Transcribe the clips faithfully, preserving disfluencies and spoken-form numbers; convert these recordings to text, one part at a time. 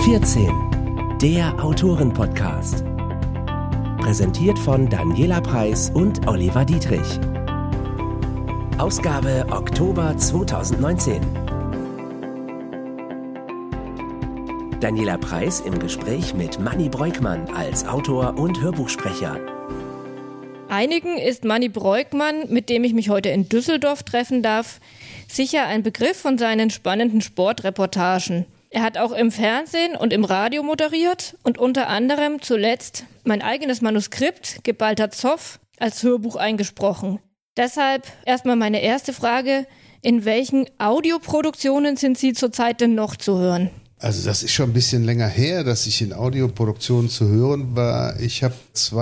vierzehn, der Autoren-Podcast. Präsentiert von Daniela Preiss und Oliver Dietrich. Ausgabe Oktober zweitausendneunzehn. Daniela Preiss im Gespräch mit Manni Breukmann als Autor und Hörbuchsprecher. Einigen ist Manni Breukmann, mit dem ich mich heute in Düsseldorf treffen darf, sicher ein Begriff von seinen spannenden Sportreportagen. Er hat auch im Fernsehen und im Radio moderiert und unter anderem zuletzt mein eigenes Manuskript, Geballter Zoff, als Hörbuch eingesprochen. Deshalb erstmal meine erste Frage: In welchen Audioproduktionen sind Sie zurzeit denn noch zu hören? Also das ist schon ein bisschen länger her, dass ich in Audioproduktionen zu hören war. Ich habe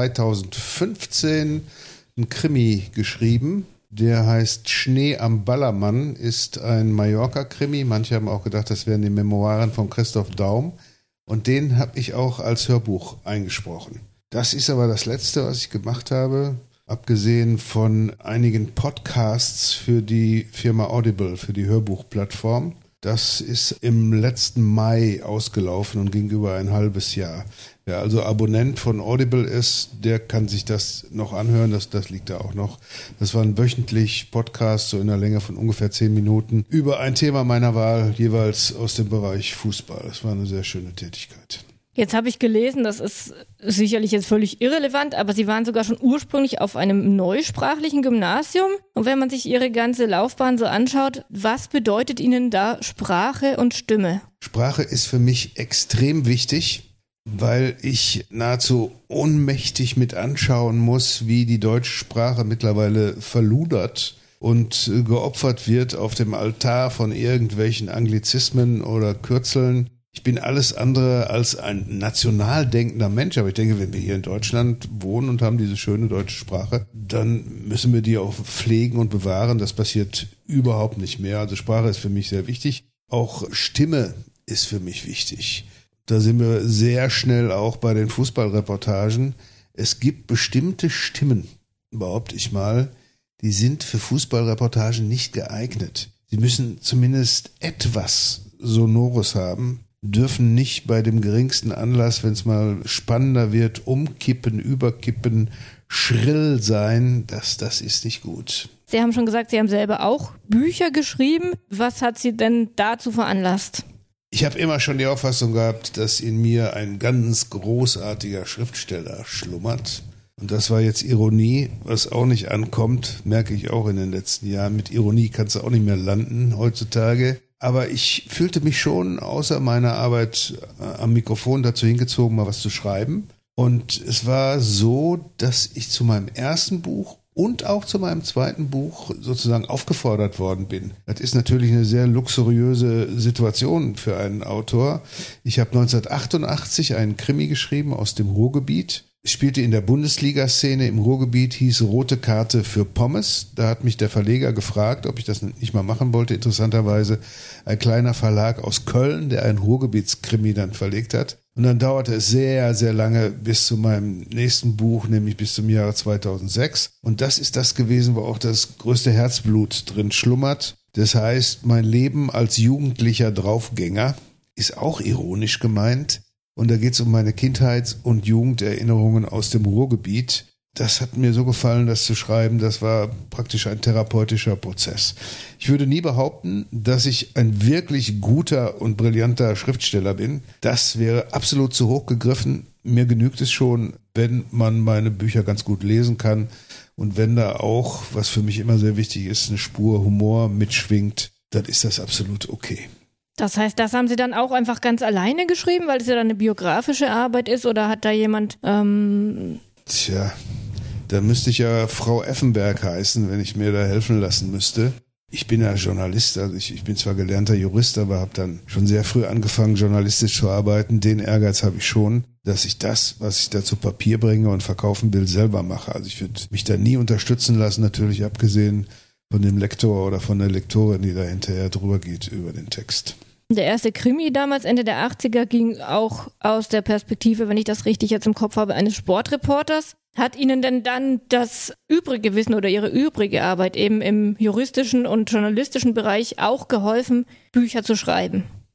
zweitausendfünfzehn einen Krimi geschrieben. Der heißt Schnee am Ballermann, ist ein Mallorca-Krimi. Manche haben auch gedacht, das wären die Memoiren von Christoph Daum. Und den habe ich auch als Hörbuch eingesprochen. Das ist aber das Letzte, was ich gemacht habe, abgesehen von einigen Podcasts für die Firma Audible, für die Hörbuchplattform. Das ist im letzten Mai ausgelaufen und ging über ein halbes Jahr. Wer also Abonnent von Audible ist, der kann sich das noch anhören, das, das liegt da auch noch. Das waren wöchentlich Podcasts, so in der Länge von ungefähr zehn Minuten, über ein Thema meiner Wahl, jeweils aus dem Bereich Fußball. Das war eine sehr schöne Tätigkeit. Jetzt habe ich gelesen, das ist sicherlich jetzt völlig irrelevant, aber Sie waren sogar schon ursprünglich auf einem neusprachlichen Gymnasium. Und wenn man sich Ihre ganze Laufbahn so anschaut, was bedeutet Ihnen da Sprache und Stimme? Sprache ist für mich extrem wichtig, weil ich nahezu ohnmächtig mit anschauen muss, wie die deutsche Sprache mittlerweile verludert und geopfert wird auf dem Altar von irgendwelchen Anglizismen oder Kürzeln. Ich bin alles andere als ein national denkender Mensch, aber ich denke, wenn wir hier in Deutschland wohnen und haben diese schöne deutsche Sprache, dann müssen wir die auch pflegen und bewahren. Das passiert überhaupt nicht mehr. Also Sprache ist für mich sehr wichtig. Auch Stimme ist für mich wichtig. Da sind wir sehr schnell auch bei den Fußballreportagen. Es gibt bestimmte Stimmen, behaupte ich mal, die sind für Fußballreportagen nicht geeignet. Sie müssen zumindest etwas Sonores haben, dürfen nicht bei dem geringsten Anlass, wenn es mal spannender wird, umkippen, überkippen, schrill sein. Das, das ist nicht gut. Sie haben schon gesagt, Sie haben selber auch Bücher geschrieben. Was hat Sie denn dazu veranlasst? Ich habe immer schon die Auffassung gehabt, dass in mir ein ganz großartiger Schriftsteller schlummert. Und das war jetzt Ironie, was auch nicht ankommt, merke ich auch in den letzten Jahren. Mit Ironie kannst du auch nicht mehr landen heutzutage. Aber ich fühlte mich schon außer meiner Arbeit am Mikrofon dazu hingezogen, mal was zu schreiben. Und es war so, dass ich zu meinem ersten Buch und auch zu meinem zweiten Buch sozusagen aufgefordert worden bin. Das ist natürlich eine sehr luxuriöse Situation für einen Autor. Ich habe neunzehnhundertachtundachtzig einen Krimi geschrieben aus dem Ruhrgebiet. Ich spielte in der Bundesliga-Szene im Ruhrgebiet, hieß Rote Karte für Pommes. Da hat mich der Verleger gefragt, ob ich das nicht mal machen wollte. Interessanterweise ein kleiner Verlag aus Köln, der einen Ruhrgebietskrimi dann verlegt hat. Und dann dauerte es sehr, sehr lange bis zu meinem nächsten Buch, nämlich bis zum Jahre zweitausendsechs. Und das ist das gewesen, wo auch das größte Herzblut drin schlummert. Das heißt, mein Leben als jugendlicher Draufgänger ist auch ironisch gemeint. Und da geht es um meine Kindheits- und Jugenderinnerungen aus dem Ruhrgebiet. Das hat mir so gefallen, das zu schreiben. Das war praktisch ein therapeutischer Prozess. Ich würde nie behaupten, dass ich ein wirklich guter und brillanter Schriftsteller bin. Das wäre absolut zu hoch gegriffen. Mir genügt es schon, wenn man meine Bücher ganz gut lesen kann und wenn da auch, was für mich immer sehr wichtig ist, eine Spur Humor mitschwingt, dann ist das absolut okay. Das heißt, das haben Sie dann auch einfach ganz alleine geschrieben, weil es ja dann eine biografische Arbeit ist, oder hat da jemand... Ähm Tja, da müsste ich ja Frau Effenberg heißen, wenn ich mir da helfen lassen müsste. Ich bin ja Journalist, also ich, ich bin zwar gelernter Jurist, aber habe dann schon sehr früh angefangen, journalistisch zu arbeiten. Den Ehrgeiz habe ich schon, dass ich das, was ich da zu Papier bringe und verkaufen will, selber mache. Also ich würde mich da nie unterstützen lassen, natürlich abgesehen von dem Lektor oder von der Lektorin, die da hinterher drüber geht über den Text. Der erste Krimi damals, Ende der achtziger, ging auch aus der Perspektive, wenn ich das richtig jetzt im Kopf habe, eines Sportreporters. Hat Ihnen denn dann das übrige Wissen oder Ihre übrige Arbeit eben im juristischen und journalistischen Bereich auch geholfen, Bücher zu schreiben?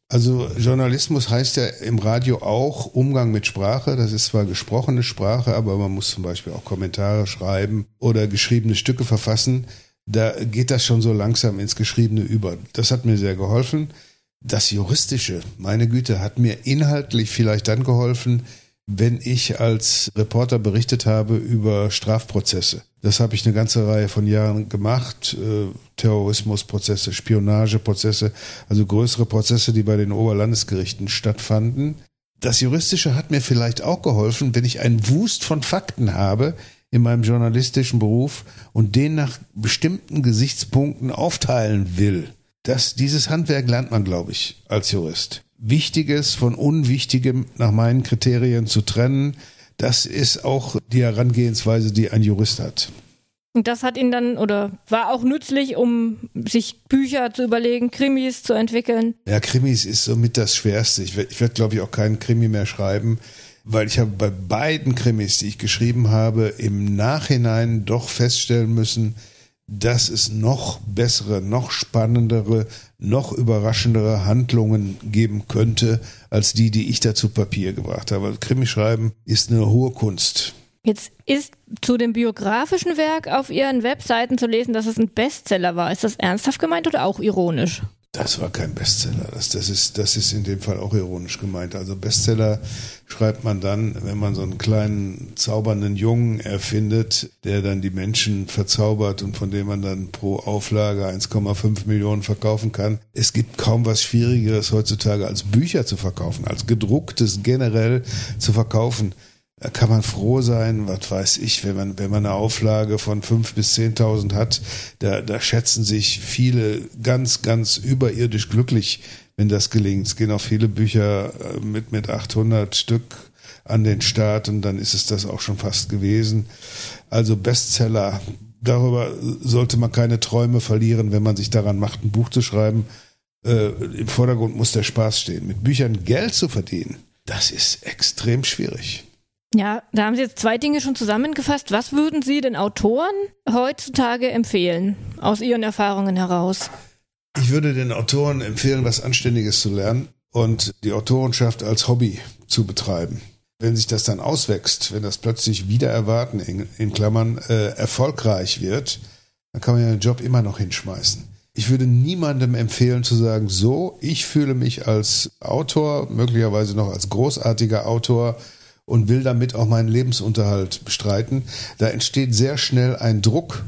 Also Journalismus heißt ja im Radio auch Umgang mit Sprache. Das ist zwar gesprochene Sprache, aber man muss zum Beispiel auch Kommentare schreiben oder geschriebene Stücke verfassen. Da geht das schon so langsam ins Geschriebene über. Das hat mir sehr geholfen. Das Juristische, meine Güte, hat mir inhaltlich vielleicht dann geholfen, wenn ich als Reporter berichtet habe über Strafprozesse. Das habe ich eine ganze Reihe von Jahren gemacht. Äh, Terrorismusprozesse, Spionageprozesse, also größere Prozesse, die bei den Oberlandesgerichten stattfanden. Das Juristische hat mir vielleicht auch geholfen, wenn ich einen Wust von Fakten habe in meinem journalistischen Beruf und den nach bestimmten Gesichtspunkten aufteilen will. Das, dieses Handwerk lernt man, glaube ich, als Jurist. Wichtiges von Unwichtigem nach meinen Kriterien zu trennen, das ist auch die Herangehensweise, die ein Jurist hat. Und das hat ihn dann, oder war auch nützlich, um sich Bücher zu überlegen, Krimis zu entwickeln? Ja, Krimis ist somit das Schwerste. Ich werde, ich werd, glaube ich, auch keinen Krimi mehr schreiben, weil ich habe bei beiden Krimis, die ich geschrieben habe, im Nachhinein doch feststellen müssen, dass es noch bessere, noch spannendere, noch überraschendere Handlungen geben könnte, als die, die ich da zu Papier gebracht habe. Also Krimischreiben ist eine hohe Kunst. Jetzt ist zu dem biografischen Werk auf Ihren Webseiten zu lesen, dass es ein Bestseller war. Ist das ernsthaft gemeint oder auch ironisch? Das war kein Bestseller. Das, das ist, das ist in dem Fall auch ironisch gemeint. Also Bestseller schreibt man dann, wenn man so einen kleinen zaubernden Jungen erfindet, der dann die Menschen verzaubert und von dem man dann pro Auflage eins Komma fünf Millionen verkaufen kann. Es gibt kaum was Schwierigeres heutzutage als Bücher zu verkaufen, als gedrucktes generell zu verkaufen. Da kann man froh sein, was weiß ich, wenn man wenn man eine Auflage von fünf bis zehntausend hat, da da schätzen sich viele ganz ganz überirdisch glücklich, wenn das gelingt. Es gehen auch viele Bücher mit mit achthundert Stück an den Start und dann ist es das auch schon fast gewesen. Also Bestseller, darüber sollte man keine Träume verlieren, wenn man sich daran macht, ein Buch zu schreiben. Äh, im Vordergrund muss der Spaß stehen. Mit Büchern Geld zu verdienen, das ist extrem schwierig. Ja, da haben Sie jetzt zwei Dinge schon zusammengefasst. Was würden Sie den Autoren heutzutage empfehlen, aus Ihren Erfahrungen heraus? Ich würde den Autoren empfehlen, was Anständiges zu lernen und die Autorenschaft als Hobby zu betreiben. Wenn sich das dann auswächst, wenn das plötzlich wieder erwarten, in, in Klammern, äh, erfolgreich wird, dann kann man ja den Job immer noch hinschmeißen. Ich würde niemandem empfehlen zu sagen, so, ich fühle mich als Autor, möglicherweise noch als großartiger Autor, und will damit auch meinen Lebensunterhalt bestreiten. Da entsteht sehr schnell ein Druck,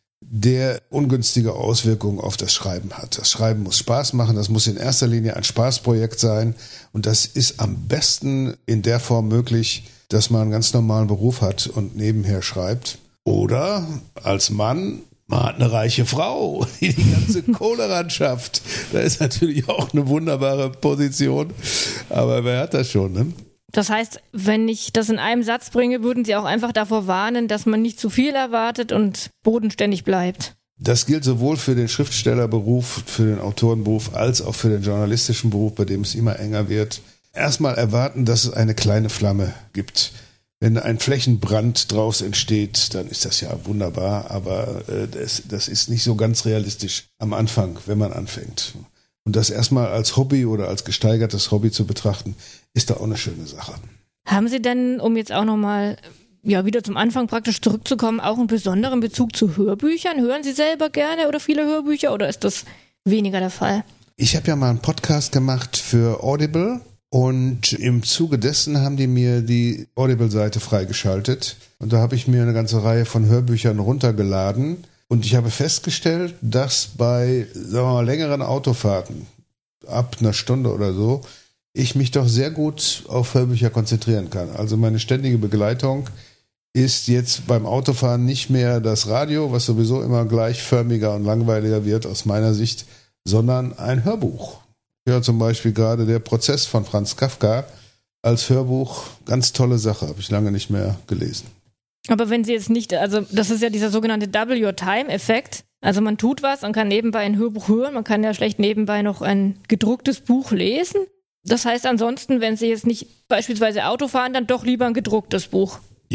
der ungünstige Auswirkungen auf das Schreiben hat. Das Schreiben muss Spaß machen, das muss in erster Linie ein Spaßprojekt sein und das ist am besten in der Form möglich, dass man einen ganz normalen Beruf hat und nebenher schreibt. Oder als Mann, man hat eine reiche Frau, die die ganze Kohle ran schafft. Da ist natürlich auch eine wunderbare Position, aber wer hat das schon, ne? Das heißt, wenn ich das in einem Satz bringe, würden Sie auch einfach davor warnen, dass man nicht zu viel erwartet und bodenständig bleibt. Das gilt sowohl für den Schriftstellerberuf, für den Autorenberuf, als auch für den journalistischen Beruf, bei dem es immer enger wird. Erstmal erwarten, dass es eine kleine Flamme gibt. Wenn ein Flächenbrand draus entsteht, dann ist das ja wunderbar, aber äh, das, das ist nicht so ganz realistisch am Anfang, wenn man anfängt. Und das erstmal als Hobby oder als gesteigertes Hobby zu betrachten, ist da auch eine schöne Sache. Haben Sie denn, um jetzt auch nochmal ja, wieder zum Anfang praktisch zurückzukommen, auch einen besonderen Bezug zu Hörbüchern? Hören Sie selber gerne oder viele Hörbücher oder ist das weniger der Fall? Ich habe ja mal einen Podcast gemacht für Audible und im Zuge dessen haben die mir die Audible-Seite freigeschaltet. Und da habe ich mir eine ganze Reihe von Hörbüchern runtergeladen. Und ich habe festgestellt, dass bei, sagen wir mal, längeren Autofahrten, ab einer Stunde oder so, ich mich doch sehr gut auf Hörbücher konzentrieren kann. Also meine ständige Begleitung ist jetzt beim Autofahren nicht mehr das Radio, was sowieso immer gleichförmiger und langweiliger wird aus meiner Sicht, sondern ein Hörbuch. Ja, zum Beispiel gerade Der Prozess von Franz Kafka als Hörbuch, ganz tolle Sache, habe ich lange nicht mehr gelesen. Aber wenn Sie jetzt nicht, also das ist ja dieser sogenannte Double Your Time-Effekt. Also man tut was und kann nebenbei ein Hörbuch hören, man kann ja schlecht nebenbei noch ein gedrucktes Buch lesen. Das heißt ansonsten, wenn Sie jetzt nicht beispielsweise Auto fahren, dann doch lieber ein gedrucktes Buch. Ja,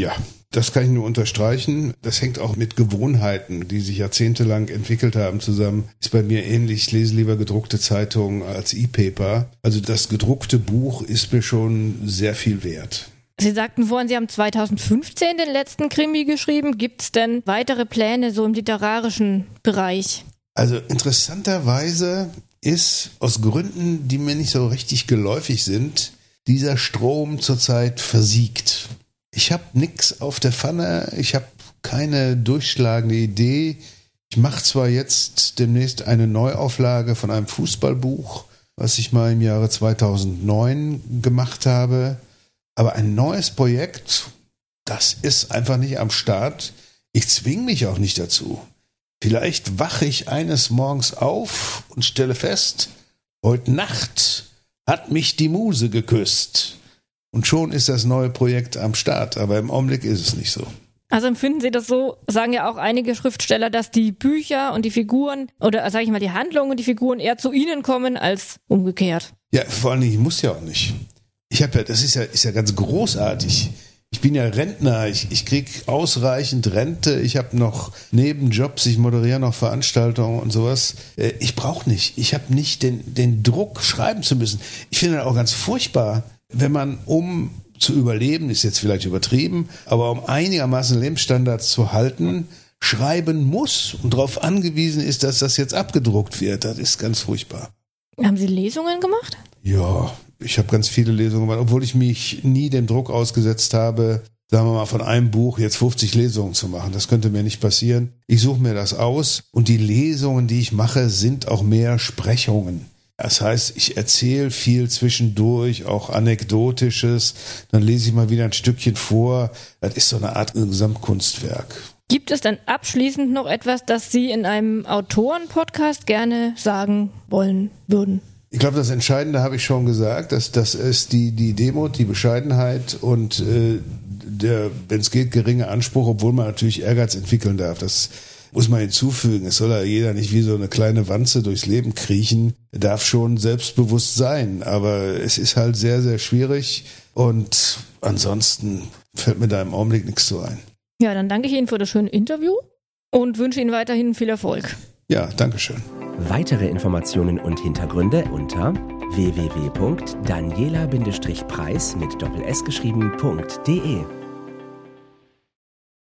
Das kann ich nur unterstreichen. Das hängt auch mit Gewohnheiten, die sich jahrzehntelang entwickelt haben, zusammen. Ist bei mir ähnlich. Ich lese lieber gedruckte Zeitungen als E-Paper. Also das gedruckte Buch ist mir schon sehr viel wert. Sie sagten vorhin, Sie haben zweitausendfünfzehn den letzten Krimi geschrieben. Gibt es denn weitere Pläne so im literarischen Bereich? Also interessanterweise ist aus Gründen, die mir nicht so richtig geläufig sind, dieser Strom zurzeit versiegt. Ich habe nichts auf der Pfanne, ich habe keine durchschlagende Idee. Ich mache zwar jetzt demnächst eine Neuauflage von einem Fußballbuch, was ich mal im Jahre zweitausendneun gemacht habe, aber ein neues Projekt, das ist einfach nicht am Start. Ich zwinge mich auch nicht dazu. Vielleicht wache ich eines Morgens auf und stelle fest, heute Nacht hat mich die Muse geküsst. Und schon ist das neue Projekt am Start, aber im Augenblick ist es nicht so. Also empfinden Sie das so, sagen ja auch einige Schriftsteller, dass die Bücher und die Figuren oder sage ich mal die Handlungen und die Figuren eher zu Ihnen kommen als umgekehrt. Ja, vor allen Dingen, ich muss ja auch nicht. Ich habe ja, das ist ja, ist ja ganz großartig. Ich bin ja Rentner, ich, ich kriege ausreichend Rente, ich habe noch Nebenjobs, ich moderiere noch Veranstaltungen und sowas. Ich brauche nicht, ich habe nicht den, den Druck, schreiben zu müssen. Ich finde das auch ganz furchtbar, wenn man, um zu überleben, ist jetzt vielleicht übertrieben, aber um einigermaßen Lebensstandards zu halten, schreiben muss und darauf angewiesen ist, dass das jetzt abgedruckt wird. Das ist ganz furchtbar. Haben Sie Lesungen gemacht? Ja, ich habe ganz viele Lesungen gemacht, obwohl ich mich nie dem Druck ausgesetzt habe, sagen wir mal, von einem Buch jetzt fünfzig Lesungen zu machen. Das könnte mir nicht passieren. Ich suche mir das aus und die Lesungen, die ich mache, sind auch mehr Sprechungen. Das heißt, ich erzähle viel zwischendurch, auch Anekdotisches, dann lese ich mal wieder ein Stückchen vor. Das ist so eine Art Gesamtkunstwerk. Gibt es dann abschließend noch etwas, das Sie in einem Autoren-Podcast gerne sagen wollen würden? Ich glaube, das Entscheidende habe ich schon gesagt, dass das ist die, die Demut, die Bescheidenheit und äh, der, wenn es geht, geringe Anspruch, obwohl man natürlich Ehrgeiz entwickeln darf. Das muss man hinzufügen. Es soll ja jeder nicht wie so eine kleine Wanze durchs Leben kriechen. Er darf schon selbstbewusst sein, aber es ist halt sehr, sehr schwierig und ansonsten fällt mir da im Augenblick nichts zu ein. Ja, dann danke ich Ihnen für das schöne Interview und wünsche Ihnen weiterhin viel Erfolg. Ja, danke schön. Weitere Informationen und Hintergründe unter w w w punkt daniela Bindestrich preis mit Doppel S geschrieben.de